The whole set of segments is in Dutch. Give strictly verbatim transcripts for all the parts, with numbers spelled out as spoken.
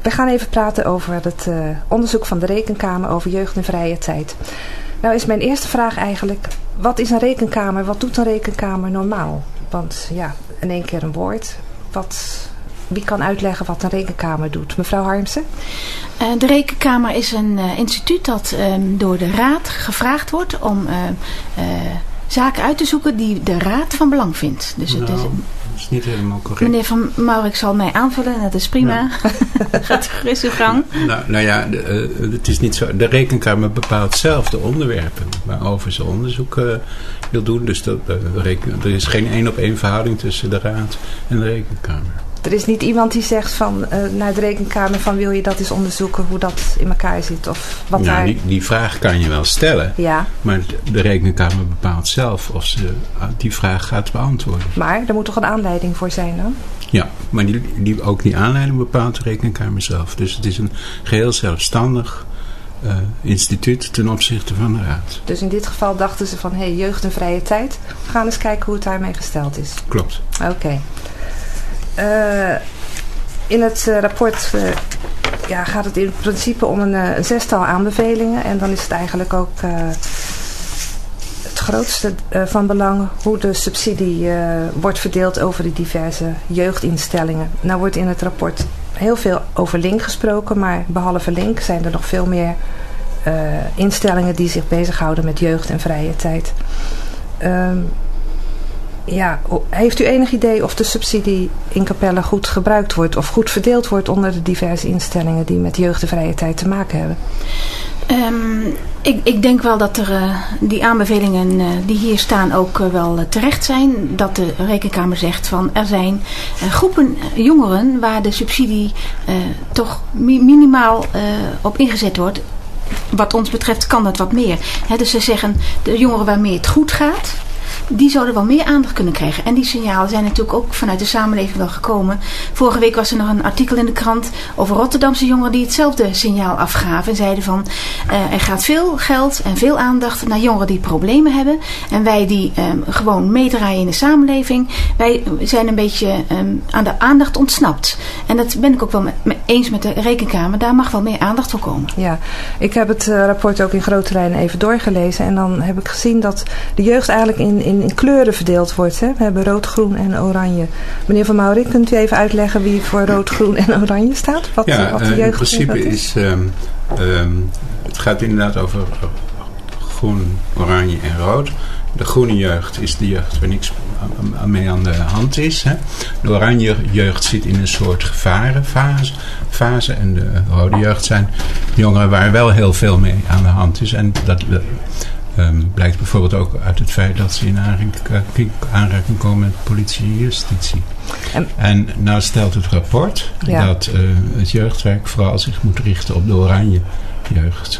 We gaan even praten over het uh, onderzoek van de Rekenkamer over jeugd en vrije tijd. Nou is mijn eerste vraag eigenlijk, wat is een rekenkamer? Wat doet een rekenkamer normaal? Want ja, in één keer een woord. Wat, wie kan uitleggen wat een rekenkamer doet? Mevrouw Harmsen? Uh, de Rekenkamer is een uh, instituut dat uh, door de Raad gevraagd wordt om uh, uh, zaken uit te zoeken die de Raad van belang vindt. Dus nou, het is, dat is niet helemaal correct. Meneer Van Maurik zal mij aanvullen, dat is prima. Ja. Gaat gerust uw gang. Nou, nou ja, de, uh, het is niet zo. De Rekenkamer bepaalt zelf de onderwerpen waarover ze onderzoek uh, wil doen. Dus dat, uh, reken, er is geen één op één verhouding tussen de Raad en de Rekenkamer. Er is niet iemand die zegt van, uh, naar de Rekenkamer van wil je dat eens onderzoeken hoe dat in elkaar zit? Of wat nou, daar... die, die vraag kan je wel stellen. Ja. Maar de Rekenkamer bepaalt zelf of ze die vraag gaat beantwoorden. Maar er moet toch een aanleiding voor zijn dan? Ja, maar die, die, ook die aanleiding bepaalt de Rekenkamer zelf. Dus het is een geheel zelfstandig uh, instituut ten opzichte van de Raad. Dus in dit geval dachten ze van, hé, hey, jeugd en vrije tijd. We gaan eens kijken hoe het daarmee gesteld is. Klopt. Oké. Okay. Uh, in het uh, rapport uh, ja, gaat het in principe om een, uh, een zestal aanbevelingen. En dan is het eigenlijk ook uh, het grootste uh, van belang hoe de subsidie uh, wordt verdeeld over de diverse jeugdinstellingen. Nou wordt in het rapport heel veel over Link gesproken, maar behalve Link zijn er nog veel meer uh, instellingen die zich bezighouden met jeugd en vrije tijd. Um, Ja, heeft u enig idee of de subsidie in Capelle goed gebruikt wordt of goed verdeeld wordt onder de diverse instellingen die met jeugd en vrije tijd te maken hebben? Um, ik, ik denk wel dat er uh, die aanbevelingen uh, die hier staan ook uh, wel uh, terecht zijn. Dat de Rekenkamer zegt van er zijn uh, groepen jongeren waar de subsidie uh, toch mi- minimaal uh, op ingezet wordt. Wat ons betreft kan dat wat meer. He, dus ze zeggen de jongeren waarmee het goed gaat, die zouden wel meer aandacht kunnen krijgen. En die signalen zijn natuurlijk ook vanuit de samenleving wel gekomen. Vorige week was er nog een artikel in de krant over Rotterdamse jongeren die hetzelfde signaal afgaven. En zeiden van, uh, er gaat veel geld en veel aandacht naar jongeren die problemen hebben. En wij die um, gewoon meedraaien in de samenleving, wij zijn een beetje um, aan de aandacht ontsnapt. En dat ben ik ook wel me, me eens met de Rekenkamer. Daar mag wel meer aandacht voor komen. Ja, ik heb het uh, rapport ook in grote lijnen even doorgelezen. En dan heb ik gezien dat de jeugd eigenlijk in, in in kleuren verdeeld wordt. Hè? We hebben rood, groen en oranje. Meneer Van Maurik, kunt u even uitleggen wie voor rood, groen en oranje staat? Wat, ja, wat de jeugd in principe is, um, um, het gaat inderdaad over groen, oranje en rood. De groene jeugd is de jeugd waar niks mee aan de hand is. Hè? De oranje jeugd zit in een soort gevarenfase. Fase, en de rode jeugd zijn jongeren waar wel heel veel mee aan de hand is. En dat Um, blijkt bijvoorbeeld ook uit het feit dat ze in aanraking, aanraking komen met politie en justitie. En, en nou stelt het rapport ja. dat uh, het jeugdwerk vooral zich moet richten op de oranje jeugd.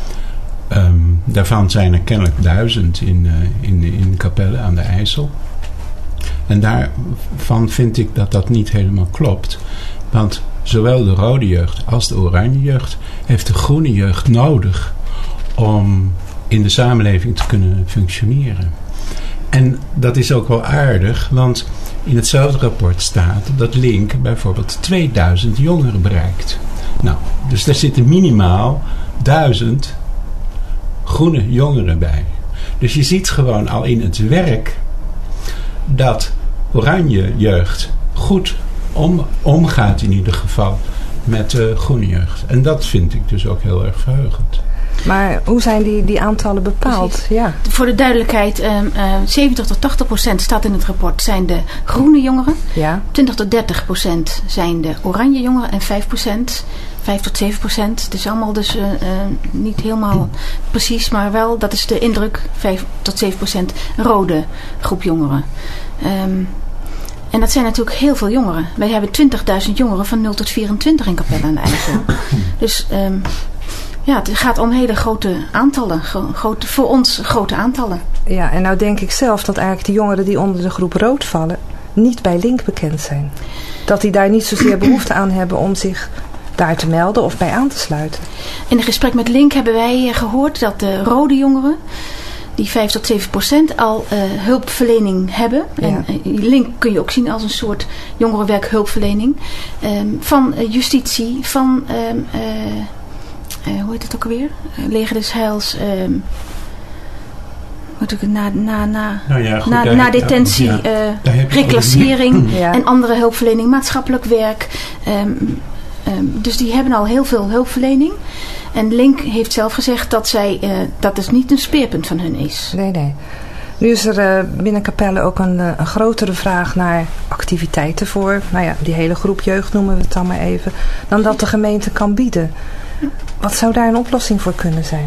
Um, daarvan zijn er kennelijk duizend in, uh, in, in Capelle aan de IJssel. En daarvan vind ik dat dat niet helemaal klopt. Want zowel de rode jeugd als de oranje jeugd heeft de groene jeugd nodig om in de samenleving te kunnen functioneren. En dat is ook wel aardig, want in hetzelfde rapport staat dat Link bijvoorbeeld tweeduizend jongeren bereikt. Nou, dus daar zitten minimaal duizend groene jongeren bij. Dus je ziet gewoon al in het werk dat oranje jeugd goed om, omgaat in ieder geval met de groene jeugd. En dat vind ik dus ook heel erg verheugend. Maar hoe zijn die, die aantallen bepaald? Ja. Voor de duidelijkheid, um, uh, zeventig tot tachtig procent staat in het rapport zijn de groene jongeren. Ja. twintig tot dertig procent zijn de oranje jongeren en vijf procent, vijf tot zeven procent. Het is allemaal dus uh, uh, niet helemaal precies, maar wel, dat is de indruk, vijf tot zeven procent rode groep jongeren. Um, En dat zijn natuurlijk heel veel jongeren. Wij hebben twintigduizend jongeren van nul tot vierentwintig in Capelle aan de IJssel. Dus um, ja, het gaat om hele grote aantallen. Gro- grote, voor ons grote aantallen. Ja, en nou denk ik zelf dat eigenlijk de jongeren die onder de groep rood vallen niet bij Link bekend zijn. Dat die daar niet zozeer behoefte aan hebben om zich daar te melden of bij aan te sluiten. In een gesprek met Link hebben wij gehoord dat de rode jongeren die vijf tot zeven procent al uh, hulpverlening hebben. Ja. En uh, Link kun je ook zien als een soort jongerenwerkhulpverlening. Um, van uh, justitie, van um, uh, uh, hoe heet het ook alweer? Uh, Leger des Heils. Um, Na, na, na, nou ja, goed, na, daar, na detentie, ja, uh, reclassering ja. en andere hulpverlening, maatschappelijk werk. Um, um, dus die hebben al heel veel hulpverlening. En Link heeft zelf gezegd dat zij uh, dat het niet een speerpunt van hun is. Nee, nee. Nu is er uh, binnen Capelle ook een, uh, een grotere vraag naar activiteiten voor, nou ja, die hele groep jeugd noemen we het dan maar even, dan dat de gemeente kan bieden. Wat zou daar een oplossing voor kunnen zijn?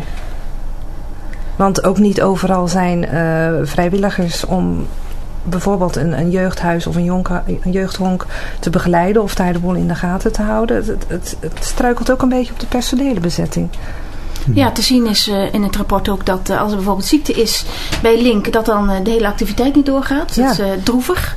Want ook niet overal zijn uh, vrijwilligers om bijvoorbeeld een, een jeugdhuis of een, jonke, een jeugdhonk te begeleiden of daar de boel in de gaten te houden. Het, het, het, het struikelt ook een beetje op de personele bezetting. Ja, te zien is uh, in het rapport ook dat uh, als er bijvoorbeeld ziekte is bij Link, dat dan uh, de hele activiteit niet doorgaat. Ja. Dat is uh, droevig.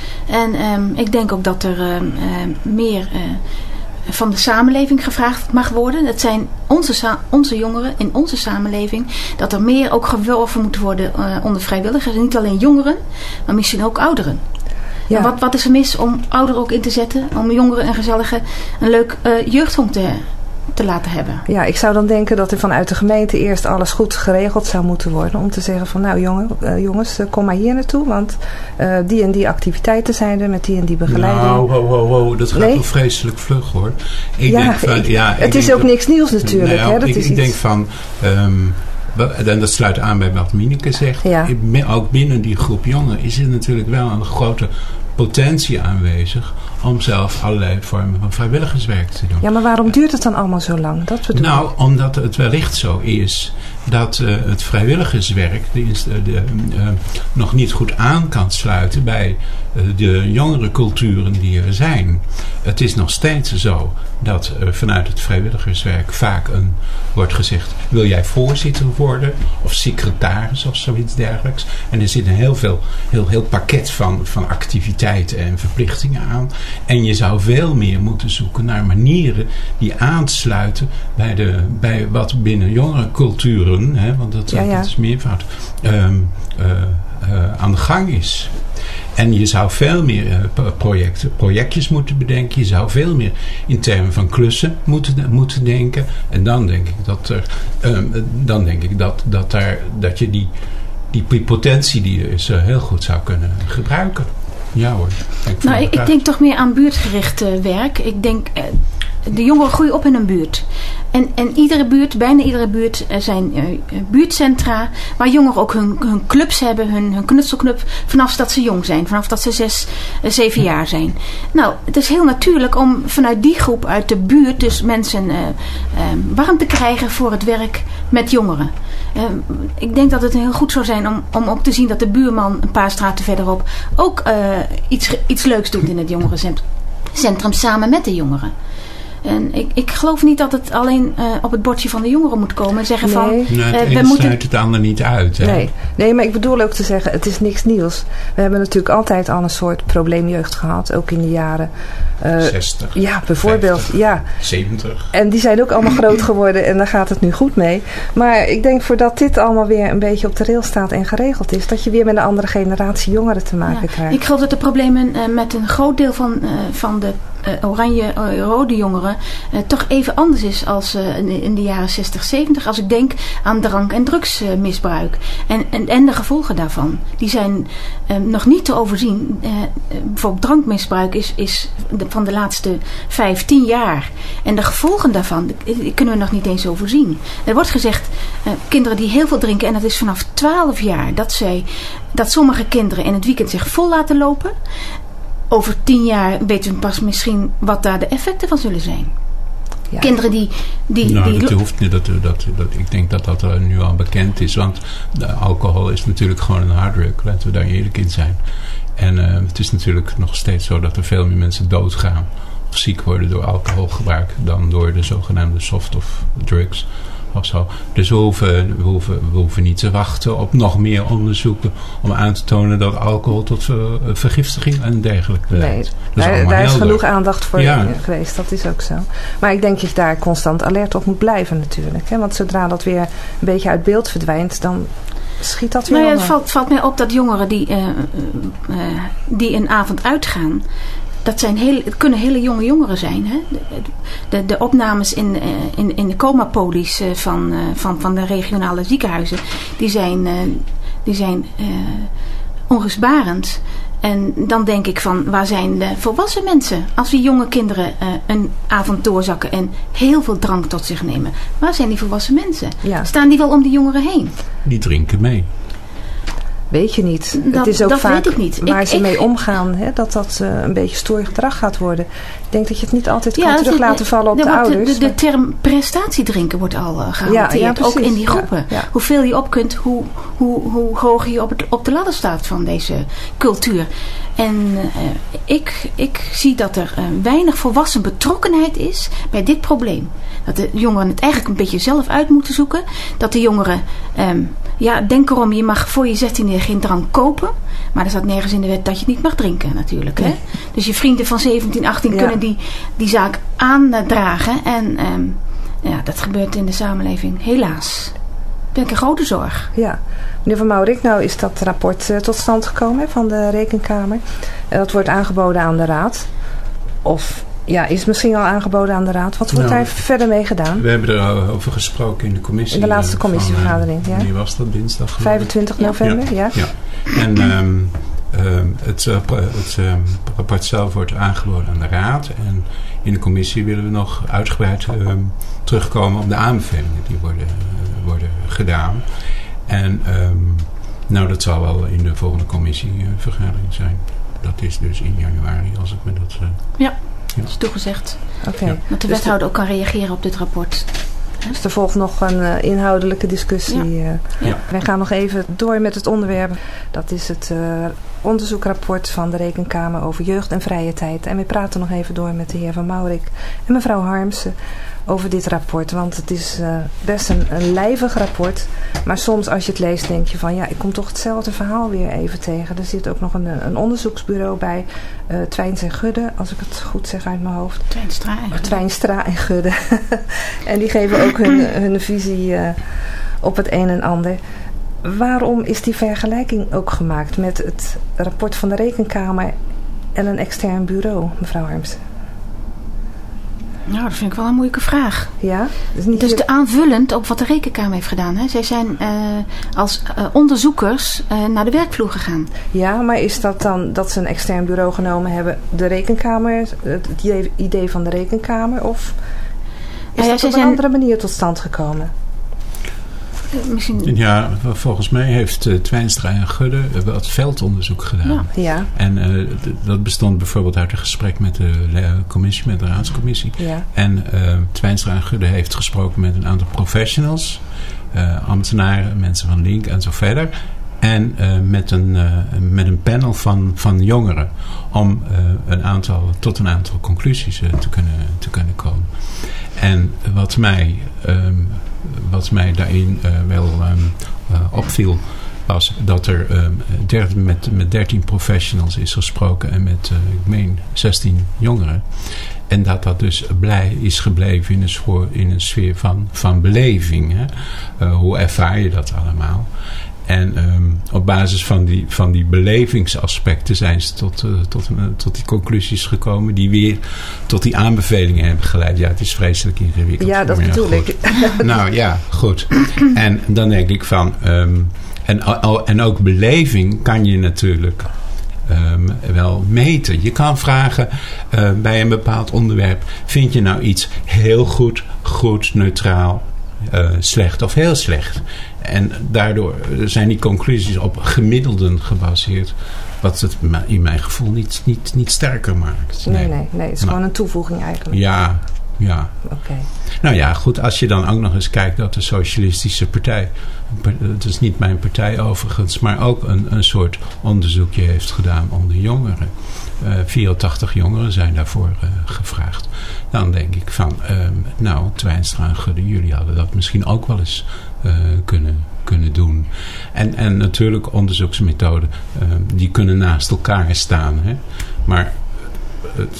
En um, ik denk ook dat er uh, uh, meer uh, van de samenleving gevraagd mag worden. Het zijn onze, sa- onze jongeren in onze samenleving. Dat er meer ook geworven moet worden uh, onder vrijwilligers. En niet alleen jongeren, maar misschien ook ouderen. Ja. En wat, wat is er mis om ouderen ook in te zetten? Om jongeren en gezellige een leuk uh, jeugdhonk te te laten hebben. Ja, ik zou dan denken dat er vanuit de gemeente eerst alles goed geregeld zou moeten worden. Om te zeggen van nou jongen, uh, jongens, uh, kom maar hier naartoe. Want uh, die en die activiteiten zijn er met die en die begeleiding. Nou, ho, ho, ho, dat gaat nee? wel vreselijk vlug hoor. Ik ja, denk van, ik, ja, het ik is denk ook dat, niks nieuws natuurlijk. Nou, hè? Dat ik is ik iets... denk van... Um, en dat sluit aan bij wat Mieneke zegt. Ja. Ook binnen die groep jongeren is er natuurlijk wel een grote potentie aanwezig om zelf allerlei vormen van vrijwilligerswerk te doen. Ja, maar waarom duurt het dan allemaal zo lang? Dat bedoel nou, ik. Omdat het wellicht zo is dat uh, het vrijwilligerswerk de, de, de, uh, nog niet goed aan kan sluiten bij uh, de jongere culturen die er zijn. Het is nog steeds zo dat uh, vanuit het vrijwilligerswerk vaak een, wordt gezegd, wil jij voorzitter worden of secretaris of zoiets dergelijks. En er zit een heel veel, heel, heel pakket van, van activiteiten en verplichtingen aan. En je zou veel meer moeten zoeken naar manieren die aansluiten bij, de, bij wat binnen jongere culturen, hè, want dat, ja, ja. dat is meervoud, um, uh, uh, aan de gang is. En je zou veel meer uh, projecten, projectjes moeten bedenken. Je zou veel meer in termen van klussen moeten, moeten denken. En dan denk ik dat er, um, dan denk ik dat, dat, daar, dat je die, die potentie die er is uh, heel goed zou kunnen gebruiken. Ja hoor. Ik nou, ik, ik denk toch meer aan buurtgericht uh, werk. Ik denk, uh, de jongeren groeien op in een buurt. En, en iedere buurt, bijna iedere buurt, uh, zijn uh, buurtcentra waar jongeren ook hun, hun clubs hebben, hun, hun knutselclub, vanaf dat ze jong zijn, vanaf dat ze zes, uh, zeven ja. jaar zijn. Nou, het is heel natuurlijk om vanuit die groep uit de buurt dus mensen uh, uh, warm te krijgen voor het werk met jongeren. Uh, ik denk dat het heel goed zou zijn om, om ook te zien dat de buurman een paar straten verderop ook uh, iets, iets leuks doet in het jongerencentrum samen met de jongeren. En ik, ik geloof niet dat het alleen uh, op het bordje van de jongeren moet komen en zeggen nee. van... Nou, het uh, een we moeten... sluit het ander niet uit. Hè? Nee. nee, maar ik bedoel ook te zeggen, het is niks nieuws. We hebben natuurlijk altijd al een soort probleemjeugd gehad, ook in de jaren... Uh, zestig. Ja, bijvoorbeeld. vijftig, ja. zeventig. En die zijn ook allemaal groot geworden en daar gaat het nu goed mee. Maar ik denk voordat dit allemaal weer een beetje op de rail staat en geregeld is, dat je weer met een andere generatie jongeren te maken ja. krijgt. Ik geloof dat de problemen uh, met een groot deel van, uh, van de uh, oranje-rode uh, jongeren uh, toch even anders is als uh, in, in de jaren zestig, zeventig. Als ik denk aan drank- en drugsmisbruik. Uh, en, en, en de gevolgen daarvan. Die zijn uh, nog niet te overzien. Uh, bijvoorbeeld drankmisbruik is, is de, van de laatste vijftien jaar. En de gevolgen daarvan die kunnen we nog niet eens overzien. Er wordt gezegd, uh, kinderen die heel veel drinken, en dat is vanaf twaalf jaar, dat, zij, dat sommige kinderen in het weekend zich vol laten lopen. Over tien jaar weten we pas misschien wat daar de effecten van zullen zijn. Ja. Kinderen die... die, nou, die dat hoeft niet. Dat, dat, dat, ik denk dat dat uh, nu al bekend is. Want de alcohol is natuurlijk gewoon een harddruk. Laten we daar eerlijk in zijn. En uh, het is natuurlijk nog steeds zo dat er veel meer mensen doodgaan of ziek worden door alcoholgebruik dan door de zogenaamde soft of drugs of zo. Dus we hoeven, we, hoeven, we hoeven niet te wachten op nog meer onderzoeken om aan te tonen dat alcohol tot uh, vergiftiging en dergelijke leidt. Nee, daar, daar is helder. genoeg aandacht voor ja. geweest. Dat is ook zo. Maar ik denk dat je daar constant alert op moet blijven natuurlijk. Hè? Want zodra dat weer een beetje uit beeld verdwijnt, dan schiet dat weer Nou ja, aan? het valt, valt mij op dat jongeren die, uh, uh, die een avond uitgaan, dat zijn heel, het kunnen hele jonge jongeren zijn. Hè? De, de, de opnames in, uh, in, in de comapolies uh, van, uh, van, van de regionale ziekenhuizen, die zijn, uh, die zijn uh, onrustbarend. En dan denk ik van, waar zijn de volwassen mensen? Als die jonge kinderen uh, een avond doorzakken en heel veel drank tot zich nemen. Waar zijn die volwassen mensen? Ja. Staan die wel om die jongeren heen? Die drinken mee. Weet je niet. Dat, het is ook dat vaak weet ik niet. waar ik, ze ik, mee omgaan. Hè, dat dat uh, een beetje stoer gedrag gaat worden. Ik denk dat je het niet altijd ja, kan terug de, laten vallen op de, de, de ouders. De, de term prestatiedrinken wordt al uh, gehanteerd. Ja, ja, ook in die groepen. Ja, ja. Hoeveel je op kunt, hoe, hoe, hoe hoog je op, het, op de ladder staat van deze cultuur. En uh, ik, ik zie dat er uh, weinig volwassen betrokkenheid is bij dit probleem. Dat de jongeren het eigenlijk een beetje zelf uit moeten zoeken. Dat de jongeren, um, ja, denk erom, je mag voor je zestiende geen drank kopen. Maar er staat nergens in de wet dat je het niet mag drinken natuurlijk. Hè? Nee. Dus je vrienden van zeventien, achttien ja. kunnen die, die zaak aandragen. En um, ja, dat gebeurt in de samenleving helaas. Dat vind ik een grote zorg. Ja. Meneer Van Maurik, nou is dat rapport uh, tot stand gekomen hè, van de Rekenkamer. Uh, dat wordt aangeboden aan de Raad. Of ja, is misschien al aangeboden aan de Raad. Wat wordt nou, daar verder mee gedaan? We hebben er over gesproken in de commissie. In de laatste commissievergadering, uh, ja. Wanneer was dat? Dinsdag? vijfentwintig november, ja. ja. ja. En um, um, het, uh, het um, rapport zelf wordt aangeboden aan de Raad. En in de commissie willen we nog uitgebreid um, terugkomen op de aanbevelingen die worden, uh, worden gedaan. En um, nou, dat zal wel in de volgende commissievergadering zijn. Dat is dus in januari, als ik me dat... Uh, ja. Ja. Dat is toegezegd. Okay. Ja. Dat de dus wethouder ook kan reageren op dit rapport. Dus er volgt nog een uh, inhoudelijke discussie. Ja. Uh, ja. Wij gaan nog even door met het onderwerp. Dat is het uh, onderzoekrapport van de Rekenkamer over jeugd en vrije tijd. En we praten nog even door met de heer Van Maurik en mevrouw Harmsen over dit rapport. Want het is uh, best een, een lijvig rapport. Maar soms als je het leest denk je van ja, ik kom toch hetzelfde verhaal weer even tegen. Er zit ook nog een, een onderzoeksbureau bij. Uh, Twijns en Gudde, als ik het goed zeg uit mijn hoofd. Twijnstra en Gudde. Twijnstra en Gudde. En die geven ook hun, hun visie uh, op het een en ander. Waarom is die vergelijking ook gemaakt met het rapport van de Rekenkamer en een extern bureau, mevrouw Harmsen? Nou, dat vind ik wel een moeilijke vraag. Ja? Dus, niet dus je... de aanvullend op wat de Rekenkamer heeft gedaan. Hè? Zij zijn uh, als uh, onderzoekers uh, naar de werkvloer gegaan. Ja, maar is dat dan dat ze een extern bureau genomen hebben, de Rekenkamer, het idee, idee van de Rekenkamer? Of is ja, dat ja, op een zijn... andere manier tot stand gekomen? Misschien... Ja, volgens mij heeft uh, Twijnstra en Gudde wat veldonderzoek gedaan. Ja. Ja. En uh, d- dat bestond bijvoorbeeld uit een gesprek met de le- commissie, met de raadscommissie. Ja. En uh, Twijnstra en Gudde heeft gesproken met een aantal professionals, uh, ambtenaren, mensen van Link en zo verder. En uh, met, een, uh, met een panel van, van jongeren om uh, een aantal, tot een aantal conclusies uh, te, kunnen, te kunnen komen. En wat mij... Um, Wat mij daarin uh, wel um, uh, opviel was dat er um, der, met, met dertien professionals is gesproken en met, uh, ik meen, zestien jongeren. En dat dat dus blij is gebleven in een, sfeer, in een sfeer van, van beleving. Hè? Uh, hoe ervaar je dat allemaal? En um, op basis van die, van die belevingsaspecten zijn ze tot, uh, tot, uh, tot die conclusies gekomen die weer tot die aanbevelingen hebben geleid. Ja, het is vreselijk ingewikkeld. Ja, dat bedoel ik. Nou ja, goed. En dan denk ik van... Um, en, en ook beleving kan je natuurlijk um, wel meten. Je kan vragen uh, bij een bepaald onderwerp... vind je nou iets heel goed, goed, neutraal... Uh, slecht of heel slecht. En daardoor zijn die conclusies op gemiddelden gebaseerd. Wat het in mijn gevoel niet, niet, niet sterker maakt. Nee, nee, nee. nee het is nou, gewoon een toevoeging eigenlijk. Ja, ja. Oké. Okay. Nou ja, goed. Als je dan ook nog eens kijkt dat de Socialistische Partij... Het is niet mijn partij overigens... maar ook een, een soort onderzoekje heeft gedaan onder jongeren. Uh, vierentachtig jongeren zijn daarvoor uh, gevraagd. Dan denk ik van... Um, nou, Twijnstra en Gudde, jullie hadden dat misschien ook wel eens uh, kunnen, kunnen doen. En, en natuurlijk onderzoeksmethoden... Uh, die kunnen naast elkaar staan. Hè? Maar het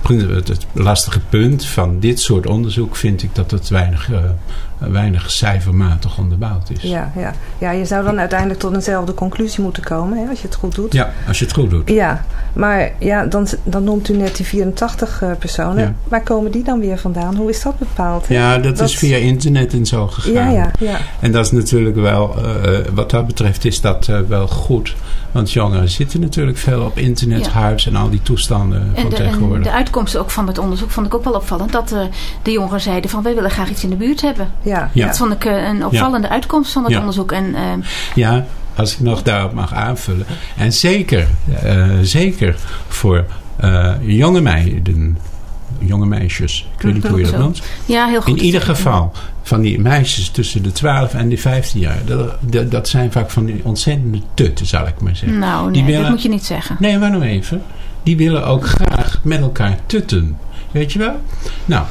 het, het lastige punt van dit soort onderzoek vind ik dat het weinig, uh, weinig cijfermatig onderbouwd is. Ja, ja. ja, je zou dan uiteindelijk tot eenzelfde conclusie moeten komen, hè, als je het goed doet. Ja, als je het goed doet. Ja, maar ja, dan, dan noemt u net die vierentachtig uh, personen. Ja. Waar komen die dan weer vandaan? Hoe is dat bepaald? Hè? Ja, dat, dat is via internet en zo gegaan. Ja, ja, ja. En dat is natuurlijk wel, uh, wat dat betreft is dat uh, wel goed. Want jongeren zitten natuurlijk veel op internet, ja. Huis en al die toestanden en van de, tegenwoordig. En de uitkomsten ook van het onderzoek vond ik ook wel opvallend. Dat uh, de jongeren zeiden van wij willen graag iets in de buurt hebben. Ja. Ja. Dat vond ik uh, een opvallende ja. uitkomst van het ja. onderzoek. En, uh, ja, als ik nog daarop mag aanvullen. En zeker, uh, zeker voor uh, jonge meiden, jonge meisjes, ik weet niet hoe je dat noemt. Ja, heel goed. In ieder geval, van die meisjes tussen de twaalf en de vijftien jaar. Dat, dat, dat zijn vaak van die ontzettende tutten, zal ik maar zeggen. Nou, nee, die willen, dat moet je niet zeggen. Nee, maar nou even. Die willen ook graag met elkaar tutten. Weet je wel? Nou,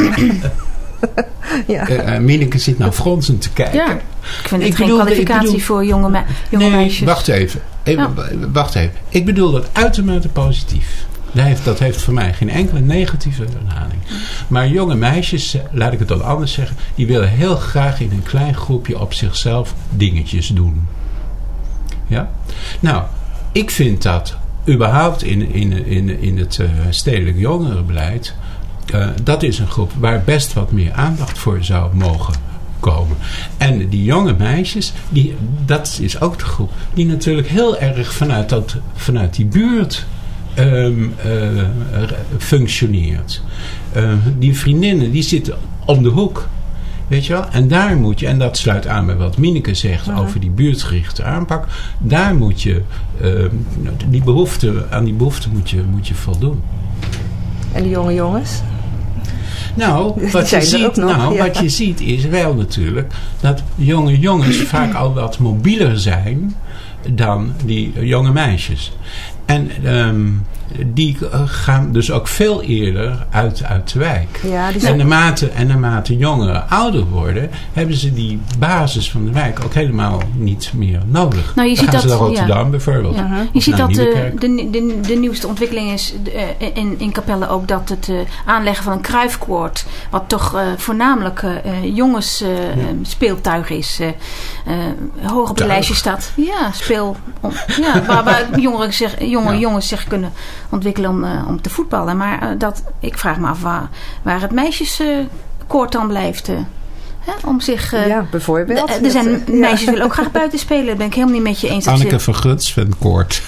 ja. uh, Mineke zit nou fronsend te kijken. Ja, ik vind het ik geen bedoel, kwalificatie bedoel, voor jonge, me- jonge nee, meisjes. wacht even. even oh. Wacht even. Ik bedoel dat uitermate positief. Dat heeft, dat heeft voor mij geen enkele negatieve lading. Maar jonge meisjes, laat ik het dan anders zeggen, die willen heel graag in een klein groepje op zichzelf dingetjes doen. Ja? Nou, ik vind dat überhaupt in, in, in, in het uh, stedelijk jongerenbeleid, uh, dat is een groep waar best wat meer aandacht voor zou mogen komen. En die jonge meisjes, die, dat is ook de groep die natuurlijk heel erg vanuit, dat, vanuit die buurt Um, uh, functioneert. Uh, die vriendinnen die zitten om de hoek. Weet je wel? En daar moet je, en dat sluit aan bij wat Mineke zegt uh-huh. over die buurtgerichte aanpak. Daar moet je, uh, die behoefte, aan die behoefte moet je, moet je voldoen. En die jonge jongens? Nou, wat je, ziet, nog, nou ja. wat je ziet is wel natuurlijk dat jonge jongens vaak al wat mobieler zijn dan die jonge meisjes. En um, die gaan dus ook veel eerder uit, uit de wijk. Ja, die en, naarmate, en naarmate jongeren ouder worden, hebben ze die basis van de wijk ook helemaal niet meer nodig. Nou, je Dan ziet gaan dat, ze naar Rotterdam ja. bijvoorbeeld. Ja. Je ziet dat de, de, de, de nieuwste ontwikkeling is uh, in, in Capelle ook dat het uh, aanleggen van een kruifkoord, wat toch uh, voornamelijk uh, jongens uh, ja. speeltuig is, uh, uh, hoog op het lijstje staat. Ja, speel. Om, ja, waar, waar jongeren zich, jonge ja. jongens zich kunnen ontwikkelen om, uh, om te voetballen. Maar uh, dat, ik vraag me af waar, waar het meisjeskoord uh, dan blijft. Uh, hè, om zich, uh, ja, bijvoorbeeld. D- er zijn uh, meisjes willen ook graag buiten spelen. Dat ben ik helemaal niet met je eens. Anneke van Guts vindt koord.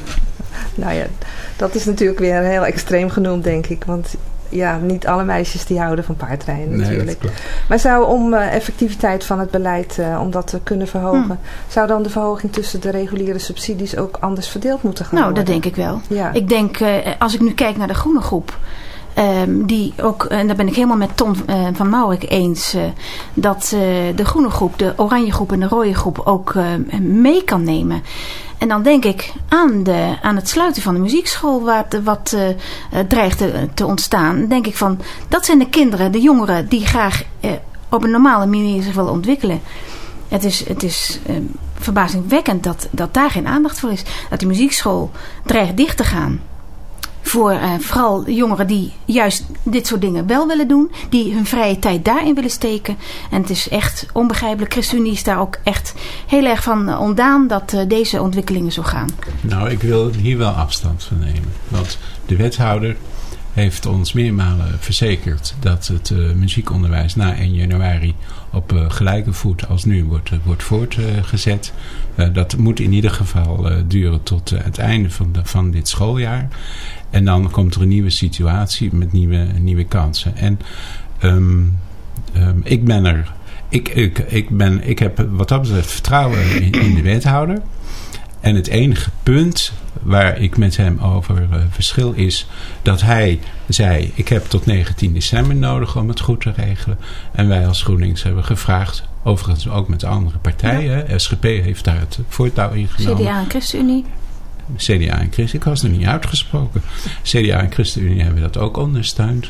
Nou ja, dat is natuurlijk weer heel extreem genoemd, denk ik. Want ja, niet alle meisjes die houden van paardrijden natuurlijk. Nee, maar zou om uh, effectiviteit van het beleid, uh, om dat te kunnen verhogen, hmm. zou dan de verhoging tussen de reguliere subsidies ook anders verdeeld moeten gaan nou, worden? Nou, dat denk ik wel. Ja. Ik denk, uh, als ik nu kijk naar de groene groep, Um, die ook, en daar ben ik helemaal met Ton uh, van Maurik eens, uh, dat uh, de groene groep, de oranje groep en de rode groep ook uh, mee kan nemen. En dan denk ik aan, de, aan het sluiten van de muziekschool, wat, wat uh, dreigt te, te ontstaan. Denk ik van, dat zijn de kinderen, de jongeren, die graag uh, op een normale manier zich willen ontwikkelen. Het is, het is uh, verbazingwekkend dat, dat daar geen aandacht voor is. Dat de muziekschool dreigt dicht te gaan. Voor uh, vooral jongeren die juist dit soort dingen wel willen doen. Die hun vrije tijd daarin willen steken. En het is echt onbegrijpelijk. ChristenUnie is daar ook echt heel erg van uh, ontdaan dat uh, deze ontwikkelingen zo gaan. Nou, ik wil hier wel afstand van nemen. Want de wethouder heeft ons meermalen verzekerd dat het uh, muziekonderwijs na één januari op uh, gelijke voet als nu wordt, uh, wordt voortgezet. Uh, dat moet in ieder geval uh, duren tot uh, het einde van, de, van dit schooljaar. En dan komt er een nieuwe situatie met nieuwe, nieuwe kansen. En um, um, ik ben er. Ik, ik, ik, ben, ik heb wat dat betreft vertrouwen in, in de wethouder. En het enige punt waar ik met hem over uh, verschil is dat hij zei, ik heb tot negentien december nodig om het goed te regelen. En wij als GroenLinks hebben gevraagd, overigens ook met andere partijen. Ja. S G P heeft daar het voortouw in genomen. C D A en ChristenUnie. C D A en ChristenUnie, ik was er niet uitgesproken. C D A en ChristenUnie hebben dat ook ondersteund.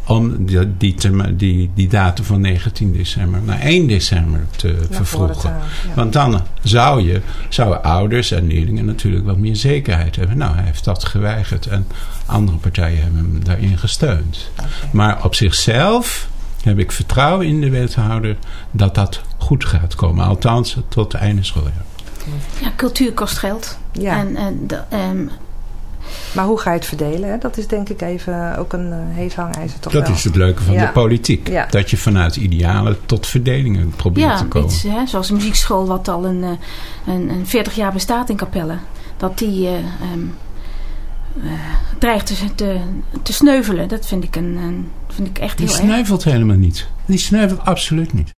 om die, die, die, die datum van negentien december naar één december te vervroegen. Ja. Want dan zou je, zouden ouders en leerlingen natuurlijk wat meer zekerheid hebben. Nou, hij heeft dat geweigerd en andere partijen hebben hem daarin gesteund. Okay. Maar op zichzelf heb ik vertrouwen in de wethouder dat dat goed gaat komen. Althans, tot het einde schooljaar. Ja, cultuur kost geld. Ja. En, en, de, um, maar hoe ga je het verdelen? Hè? Dat is denk ik even ook een uh, heet hangijzer toch Dat wel. is het leuke van ja. de politiek. Ja. Dat je vanuit idealen tot verdelingen probeert ja, te komen. Iets, hè, zoals de muziekschool wat al een, een, een veertig jaar bestaat in Capelle. Dat die uh, um, uh, dreigt te, te, te sneuvelen. Dat vind ik, een, een, vind ik echt Die heel erg. sneuvelt helemaal niet. Die sneuvelt absoluut niet.